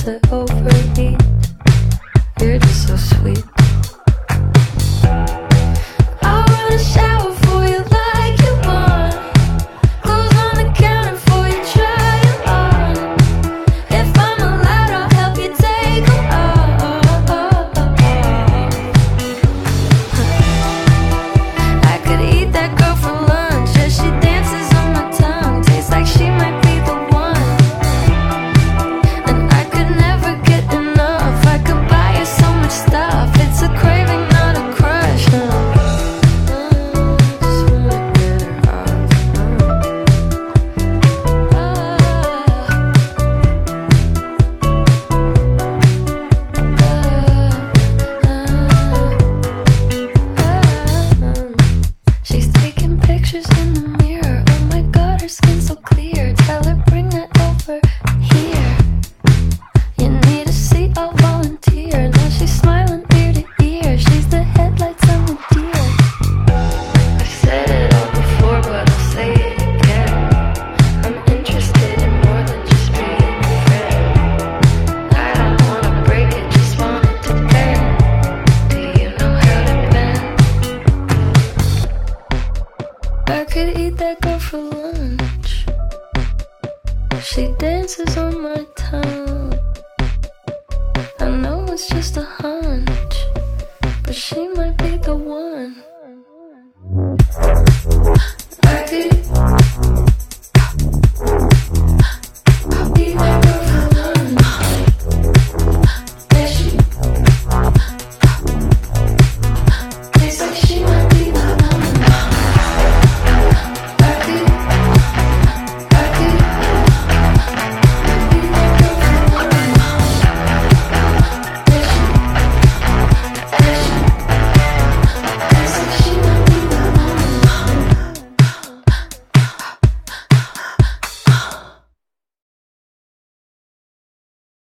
to overeat. You're just so sweet. I wanna shower for you like you want. Clothes on the counter for you, try it on. If I'm allowed, I'll help you take them off. I could eat that girl for lunch as she dances on my tongue. Tastes like she might be the one. And I could never get enough. I could buy her so much stuff. It's a craving, not a crush. Just wanna get her off. She's taking pictures in the mirror. Oh my god, her skin's so clear. Tell her bring that over here. You need a seat, I'll volunteer. Now she's smiling ear to ear. She's the headlights on the deer. I've said it all before, but I'll say it again. I'm interested in more than just being a friend. I don't wanna break it, just want it to bend. Do you know how to bend? I could eat that girl for lunch. She dances on my tongue.